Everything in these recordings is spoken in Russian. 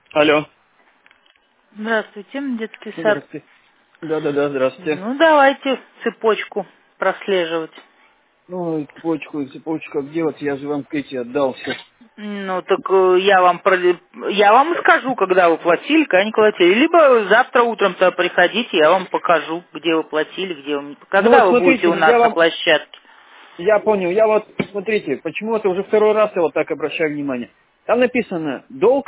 Алло. Здравствуйте, детский сад. Здравствуйте. Да, здравствуйте. Ну, давайте цепочку прослеживать. Ну, цепочку как делать, я же вам эти отдал все. Ну, так я вам и скажу, когда вы платили, когда не платили. Либо завтра утром-то приходите, я вам покажу, где вы платили, где вы не... Ну Когда вот вы будете смотрите, у нас на площадке? я понял, я вот, смотрите, почему-то уже второй раз я вот так обращаю внимание. Там написано, долг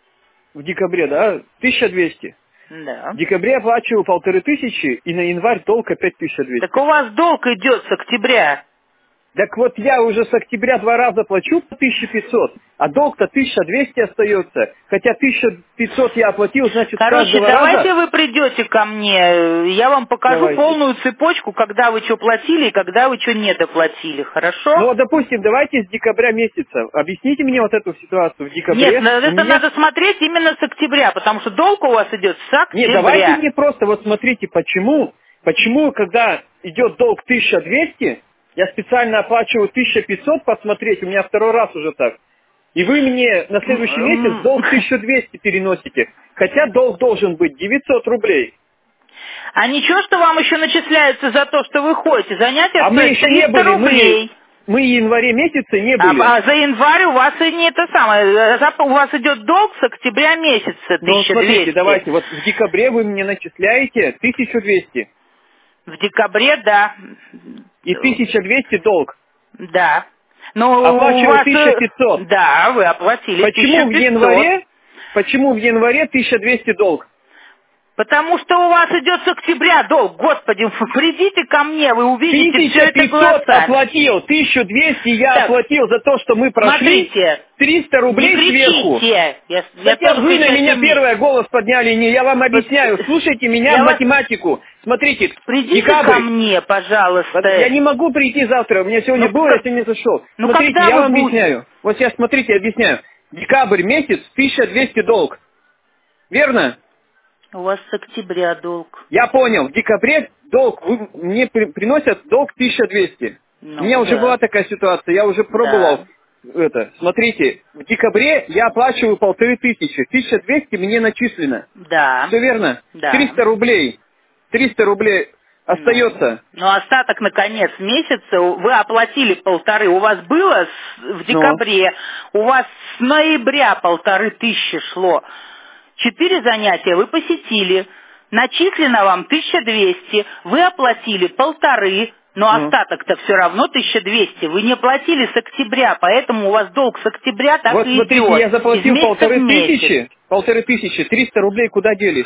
в декабре, да, 1200. В Да. декабре оплачиваю 1500, и на январь долг опять Так 1200. у вас долг идет с октября. Так вот я уже с октября 2 раза плачу по 1500, а долг-то 1200 остается. Хотя 1500 я оплатил, значит, с Короче, каждого давайте раза... вы придете ко мне, я вам покажу Давайте. полную цепочку, когда вы что платили и когда вы что недоплатили, Ну хорошо? вот, допустим, давайте с декабря месяца. Объясните мне вот эту ситуацию. В Нет, декабре у это меня... надо смотреть именно с октября, потому что долг у вас идет с Нет, давайте октября. мне просто, вот смотрите, почему, когда идет долг 1200, я специально оплачиваю 1500 посмотреть, у меня второй раз уже так. И вы мне на следующий месяц долг 1200 переносите. Хотя долг должен быть 900 рублей. А ничего, что вам еще начисляется за то, что вы ходите? Занятие А мы стоит еще не 300 были, рублей. мы в январе месяце не были. А за январь у вас и не это самое. У вас идет долг с октября месяца Но смотрите, 1200. давайте, вот в декабре вы мне начисляете 1200. В декабре, да. И 1200 долг. Да. Но у Оплачиваю вас, 1500. да, вы оплатили Почему в 1500. январе, почему в январе 1200 долг? Потому что у вас идет с октября долг. Господи, придите ко мне, вы увидите все это 1500 глазами. оплатил, 1200 я Так, оплатил за то, что мы прошли смотрите, 300 не рублей сверху. кричите. Я Хотя тоже вы на кричать меня умею. первый голос подняли, не я вам Вот, объясняю. Слушайте меня в я вас... математику. Смотрите, Придите ко декабрь. мне, Вот я пожалуйста. не могу прийти завтра, у меня сегодня Ну, было, я сегодня зашел. Смотрите, когда я вы вам будете? объясняю. Вот сейчас смотрите, объясняю. Декабрь месяц, 1200 долг. Верно? У вас с октября долг. Я понял. В декабре долг, мне приносят долг 1200. У меня Ну, уже была да. такая ситуация, я уже пробовал Да. это. Смотрите, в декабре я оплачиваю 1500. 1200 мне начислено. Да. Все верно? Да. 300 рублей. 300 рублей Ну, остается. но остаток на конец месяца вы оплатили 1500. У вас было в Но. декабре, у вас с ноября 1500 шло. 4 занятия вы посетили, начислено вам 1200, вы оплатили 1500, но Ну. остаток-то все равно 1200. Вы не платили с октября, поэтому у вас долг с октября так Вот и смотрите, идет, я из заплатил месяца в месяц. 1500, 300 рублей куда делись?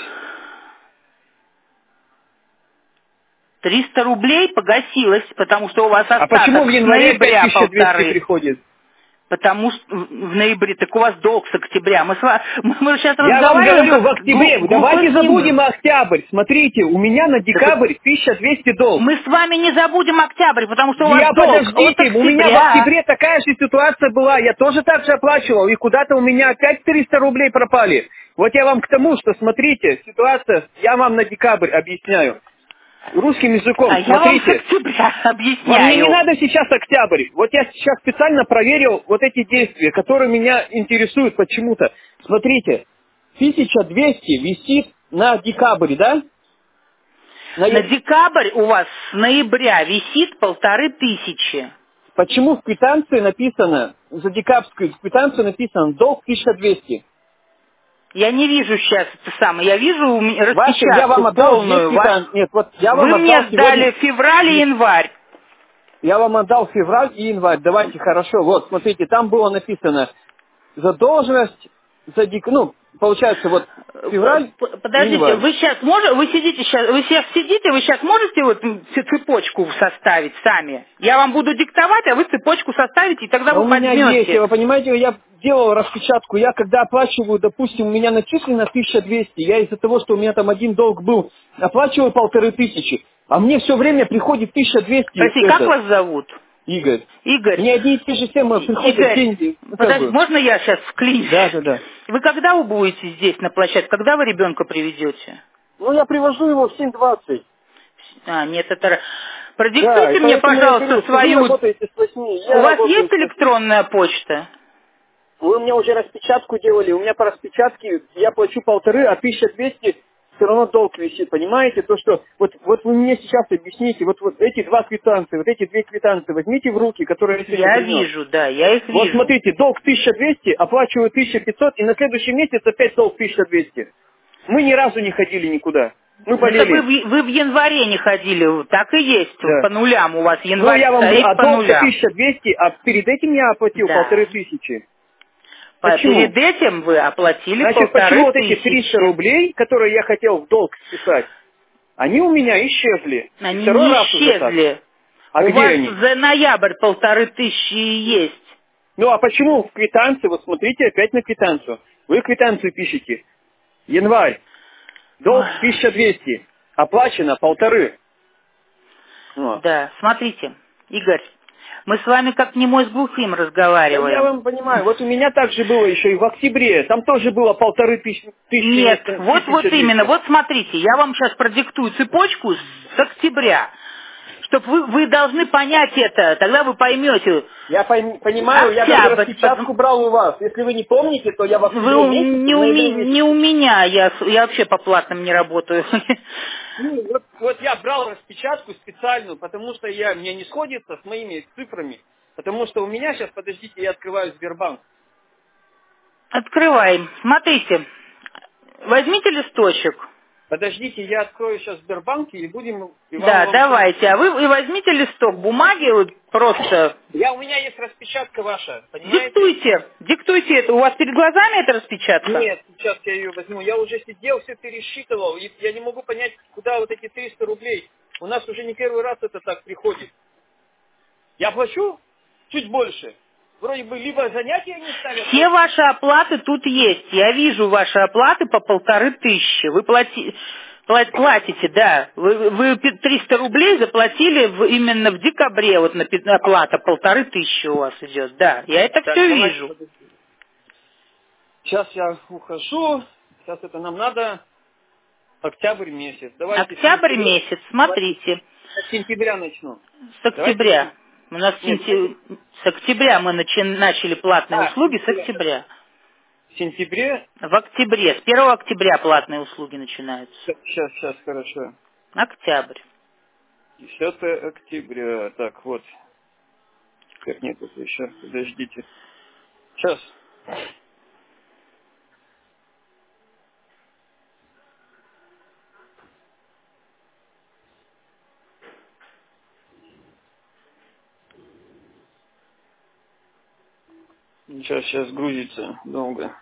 300 рублей погасилось, потому что у вас А почему в остаток с январе опять ноября 1200 1500. приходит? Потому что в ноябре, так у вас долг с октября. Мы сейчас Я вам разговариваем говорю, в как октябре, давайте глухоснимы. забудем октябрь. Смотрите, у меня на Так декабрь 1200 долг. мы с вами не забудем октябрь, потому что у вас Я, долг от подождите, у меня в октября. октябре такая же ситуация была, я тоже так же оплачивал, и куда-то у меня опять 300 рублей пропали. Вот я вам к тому, что, смотрите, ситуация, я вам на декабрь объясняю, русским языком, А я вам с смотрите, октября вам мне не объясняю. надо сейчас октябрь, вот я сейчас специально проверил вот эти действия, которые меня интересуют почему-то. Смотрите, 1200 висит на декабрь, да? На декабрь у вас с ноября висит 1500. Почему в квитанции написано, за декабрьскую квитанцию написано долг 1200? Я не вижу сейчас это самое. Я вижу Ваши, я распечатку вам отдал здесь полную. квитанцию. Нет, вот я вам Вы отдал мне сегодня... сдали февраль и Нет, январь. я вам отдал февраль и январь. Давайте, хорошо. Вот, смотрите, там было написано задолженность за ну, получается, вот февраль и Подождите, январь. вы сейчас можете, вы сейчас сидите, вы сейчас можете вот цепочку составить сами? Я вам буду диктовать, а вы цепочку составите, и тогда А вы у меня есть, поймете. вы понимаете, я делал распечатку, я когда оплачиваю, допустим, у меня начислено 1200, я из-за того, что у меня там один долг был, оплачиваю 1500, а мне все время приходит 1200, Прости, как это, вас зовут? Игорь. Игорь. Мне одни и те же темы приходят Игорь, деньги, ну как подожди, бы. можно я сейчас вклинюсь? Да, да, да. Вы когда вы будете здесь на площадке? Когда вы ребенка приведете? Ну я привожу его в 7:20. А, нет, это... Да, и Продиктуйте мне, поэтому я пожалуйста, говорю, что вы свою... работаете с 8, У я вас работаю есть с 8. электронная почта? Вы у меня уже распечатку делали, у меня по распечатке я плачу 1,5, а 1200 все равно долг висит, понимаете? То, что вот вы мне сейчас объясните, вот эти два квитанции, вот эти две квитанции возьмите в руки, которые я сегодня Я принес. вижу, да, я их Вот вижу. смотрите, долг 1200, оплачиваю 1500, и на следующий месяц опять долг 1200. Мы ни разу не ходили никуда. Мы Это болели. вы в январе не ходили, так и есть, Да. по нулям у вас Ну, январь я вам говорю, стоит а по долг-то нулям. 1200, а перед этим я оплатил Да. 1500. Перед Почему? этим вы оплатили Значит, почему вот эти 300 1500. рублей, которые я хотел в долг списать, они у меня исчезли. И Они второй не раз уже так. исчезли. А У где вас они? за ноябрь 1500 есть. Ну, а почему в квитанции, вот смотрите опять на квитанцию. Вы квитанцию пишете. Январь. Ой. Долг 1200. Оплачено 1500. Вот. Да, смотрите, Игорь, мы с вами как немой с глухим Да я разговариваем. вам понимаю. Вот у меня также было еще и в октябре. Там тоже было 1500 Нет, вместо вот именно, 1200. вот смотрите, я вам сейчас продиктую цепочку с октября, чтобы вы должны понять это, тогда вы поймете. Я понимаю, я даже Октябрь, распечатку брал у вас. Если вы не помните, то я в вы октябре месяце, в ноябре не у месяце. меня, я вообще по платным не работаю. Ну, вот я брал распечатку специальную, потому что мне не сходится с моими цифрами. Потому что у меня сейчас, подождите, я открываю Сбербанк. Открываем. Смотрите, возьмите листочек. Подождите, я открою сейчас Сбербанк и Да, вам все. давайте. А вы возьмите листок бумаги, вот просто У меня есть распечатка ваша, понимаете? диктуйте это. У вас перед глазами эта распечатка? Нет, сейчас я ее возьму. Я уже сидел, все пересчитывал, и я не могу понять, куда вот эти 300 рублей. У нас уже не первый раз это так приходит. Я плачу чуть больше. Вроде бы либо занятия не ставят. Все ваши оплаты тут есть. Я вижу ваши оплаты по 1500. Вы платите, да. Вы 300 рублей заплатили именно в декабре. Вот на оплата 1500 у вас идет. Да, я это Так, все давайте вижу. подождите. Сейчас я ухожу. Сейчас это нам надо октябрь месяц. Давайте Октябрь месяц, смотрите. с сентября начну. С Давайте октября. У нас нет, давайте. с октября мы начали платные А, услуги, с октября. в сентябре. В октябре, с 1 октября платные услуги начинаются. Сейчас, хорошо. Октябрь. 10 октября. Так, вот. Как нет, это еще. Подождите. Сейчас. Сейчас грузится долго.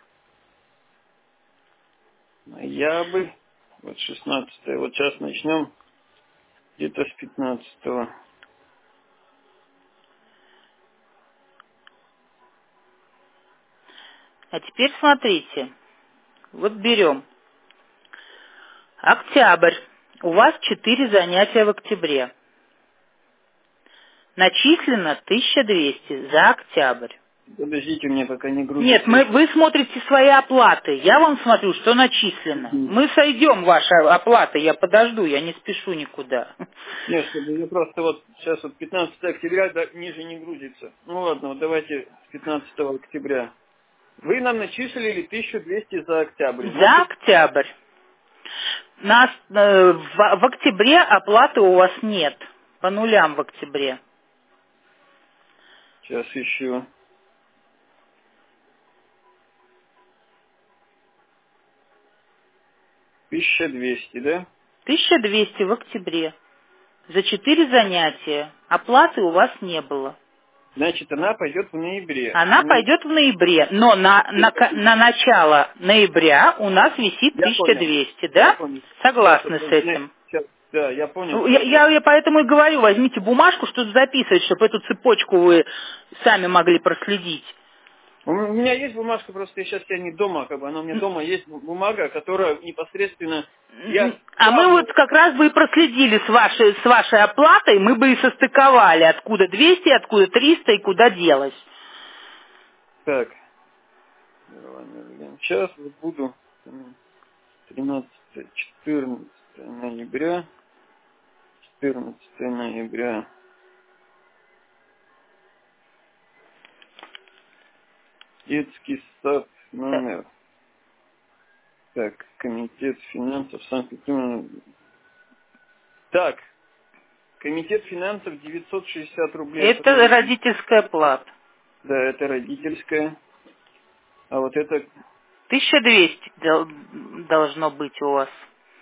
Ноябрь. Вот 16. Вот сейчас начнем. Где-то с 15. А теперь смотрите. Вот берем. Октябрь. У вас 4 занятия в октябре. Начислено 1200 за октябрь. Подождите, мне пока не Нет, грузится. вы смотрите свои оплаты. Я вам смотрю, что начислено. Мы сойдем ваши оплаты. Я подожду, я не спешу никуда. Нет, чтобы я просто вот сейчас вот 15 октября ниже не грузится. Ну ладно, вот давайте с 15 октября. Вы нам начислили 1200 за октябрь. За Значит, октябрь. В октябре оплаты у вас нет. По нулям в октябре. сейчас ищу. 1200, да? 1200 в октябре. За 4 занятия. Оплаты у вас не было. Значит, она пойдет в ноябре. Она пойдет в ноябре, но на начало ноября у нас висит Я понял. 1200, Я да? понял. Сейчас, Согласны с этим? да, я понял. Ну, Сейчас я поэтому и говорю, возьмите бумажку, что-то записывать, чтобы эту цепочку вы сами могли проследить. У меня есть бумажка, просто я не дома, она у меня дома есть бумага, которая непосредственно я А мы сравниваю. вот как раз бы и проследили с вашей оплатой, мы бы и состыковали, откуда 200, откуда 300 и куда делось. Так, сейчас вот буду 13-14 ноября, 14 ноября, Детский сад номер. Так, комитет финансов Санкт-Петербург. Так, комитет финансов 960 рублей. Это родительская плата. Да, это родительская. А вот это... 1200 должно быть у вас.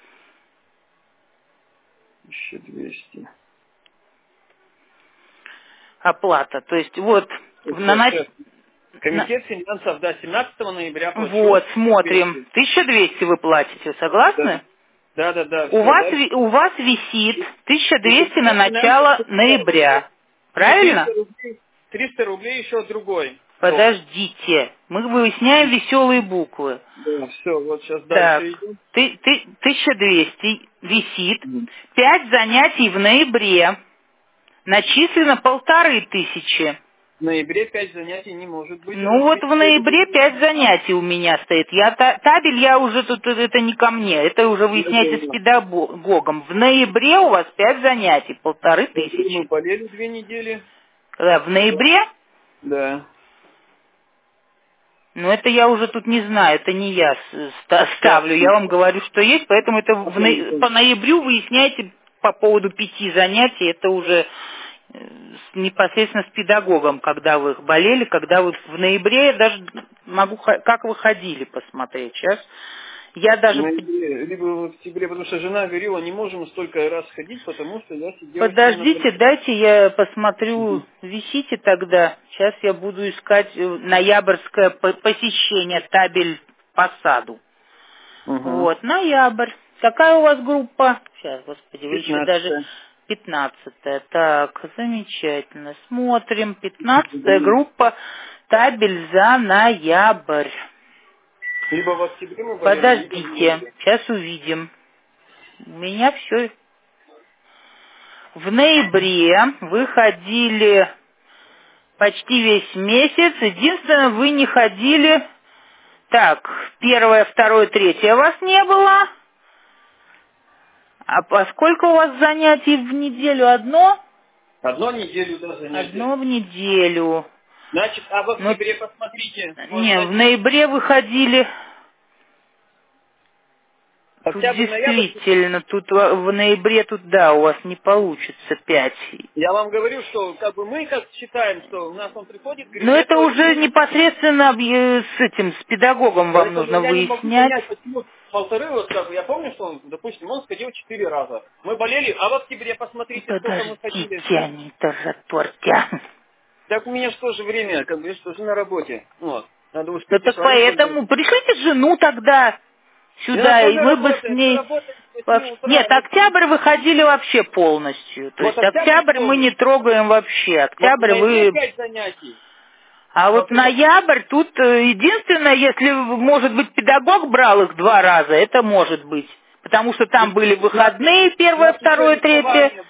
1200. Оплата. То есть вот... Комитет финансов, да, 17 ноября плачу. Вот, смотрим. 1200 вы платите, согласны? Да. У вас висит 1200 на начало ноября. Правильно? 300 рублей еще другой. Подождите. Мы выясняем веселые буквы. Да, все, вот сейчас Так, дальше идем. 1200 висит. 5 занятий в ноябре. Начислено 1500. В ноябре 5 занятий не может быть. Ну вот в ноябре 5 занятий у меня стоит. Табель я уже тут, это не ко мне, это уже выясняется с педагогом. В ноябре у вас 5 занятий, 1500. Мы болели 2 недели. В ноябре? Да. Ну это я уже тут не знаю, это не я ставлю, я вам говорю, что есть, поэтому это по ноябрю выясняете по поводу 5 занятий, это уже непосредственно с педагогом, когда вы болели, когда вы в ноябре, я даже могу, как вы ходили, посмотреть. Сейчас я даже... В ноябре, либо в октябре, потому что жена говорила, не можем столько раз ходить, потому что я сидела... Подождите, дайте я посмотрю, висите тогда. Сейчас я буду искать ноябрьское посещение, табель по саду. Вот, ноябрь. Какая у вас группа? Сейчас, господи, вы еще даже... 15-я. Так, замечательно. Смотрим. 15-я группа. Табель за ноябрь. Либо в октябре мы болели, подождите, сейчас увидим. У меня все. В ноябре вы ходили почти весь месяц. Единственное, вы не ходили... Так, 1, 2, 3 вас не было. А поскольку у вас занятий в неделю? Одно? Одну неделю, да, занятия. Одно в неделю. Значит, а в октябре посмотрите. Не, в ноябре вы ходили... Октябрь, действительно, тут в ноябре тут, да, у вас не получится 5. Я вам говорю, что как бы мы как считаем, что у нас он приходит... Говорит, но это уже непосредственно с педагогом вам нужно выяснять. Я не могу понять, почему 1,5, вот как бы, я помню, что он, допустим, он сходил 4 раза. Мы болели, а в октябре посмотрите, сколько мы ходили. Подождите, они тоже тортя. Так у меня что же время, как бы, я что же на работе. Вот, надо успеть. Да так поэтому пришлите жену тогда сюда, и мы бы с ней... Нет, октябрь вы ходили вообще полностью. То есть октябрь мы не трогаем вообще. Октябрь вы... А вот ноябрь, тут единственное, если, может быть, педагог брал их 2 раза, это может быть. Потому что там были выходные, 1, 2, 3.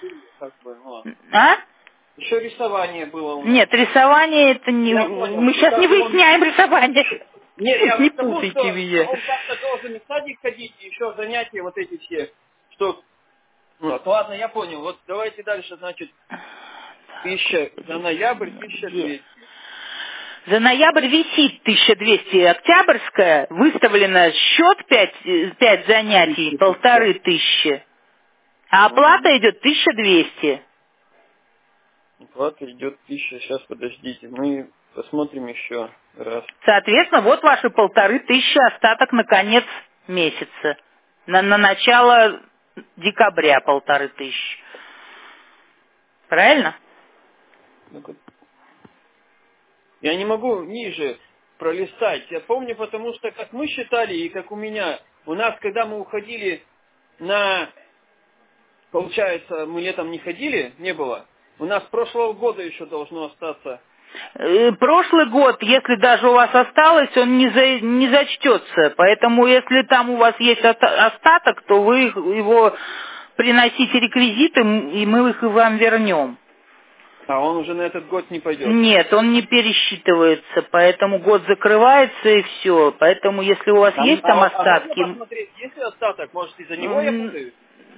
А? Еще рисование было у нас. Нет, рисование это не... Мы сейчас не выясняем рисование. Нет, я не потому, путайте что меня. он как-то должен в садик ходить, и еще занятия вот эти все. Что... Вот, ладно, я понял. Вот давайте дальше, значит, 1000 за ноябрь, 1200. За ноябрь висит 1200 октябрьская, выставлено счет 5 занятий, 1500. А оплата идет 1200. Оплата идет 1000, сейчас подождите, мы посмотрим еще раз. Соответственно, вот ваши 1500 остаток на конец месяца. На начало декабря 1500. Правильно? Я не могу ниже пролистать. Я помню, потому что как мы считали, и как у меня, у нас, когда мы уходили на... Получается, мы летом не ходили, не было. У нас прошлого года еще должно остаться. Прошлый год, если даже у вас осталось, он не зачтется. Поэтому, если там у вас есть остаток, то вы его приносите реквизиты, и мы их вам вернем. А он уже на этот год не пойдет? Нет, он не пересчитывается, поэтому год закрывается и все. Поэтому, если у вас есть там остатки... Можно посмотреть, есть ли остаток? Может, из-за него я путаюсь?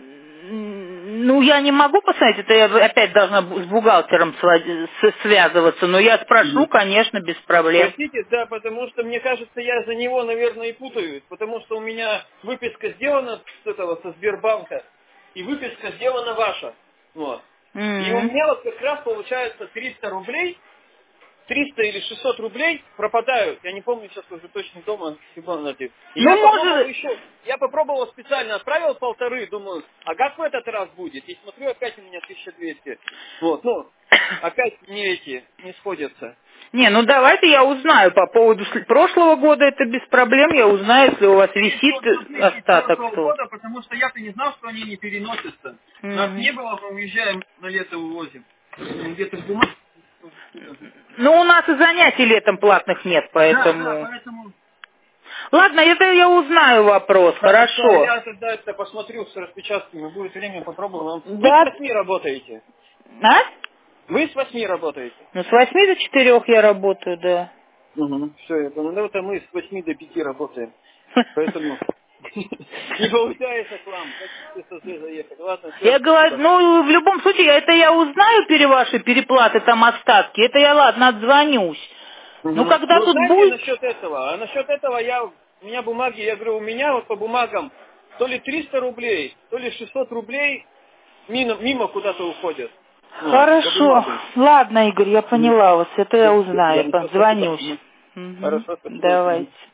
Ну, я не могу посмотреть, это я опять должна с бухгалтером связываться, но я спрошу, конечно, без проблем. Простите, да, потому что, мне кажется, я за него, наверное, и путаюсь, потому что у меня выписка сделана с этого, со Сбербанка, и выписка сделана ваша. Вот. И у меня вот как раз получается 300 рублей, 300 или 600 рублей пропадают. Я не помню сейчас уже точно дома. И Ну, я попробовал специально, отправил 1,5, думаю, а как в этот раз будет? И смотрю, опять у меня 1200. Вот, ну, опять не сходятся. Не, ну давайте я узнаю по поводу прошлого года, это без проблем, я узнаю, если у вас висит остаток. Года, потому что я-то не знал, что они не переносятся. Нас не было, мы уезжаем на лето увозим. Где-то в бумаге. Ну, у нас и занятий летом платных нет, поэтому... Да, поэтому... Ладно, это я узнаю вопрос, хорошо. Я тогда это посмотрю с распечатками, будет время, попробую. Да. Вы с 8 работаете? А? Вы с 8 работаете? Ну, с 8 до 4 я работаю, да. Все, я понял. Ну, это мы с 8 до 5 работаем. Поэтому не получается к вам. Хотите заехать. Ладно, все. Я говорю, ну, в любом случае, это я узнаю ваши переплаты, там остатки. Это я, ладно, отзвонюсь. Ну, когда Ну, тут знаете, будет... насчет этого? А насчет этого у меня бумаги, я говорю, у меня вот по бумагам то ли 300 рублей, то ли 600 рублей мимо куда-то уходят. Хорошо. Ладно, Игорь, я поняла вас. Это я узнаю. Да, Позвонюсь. Хорошо, спасибо. Давайте.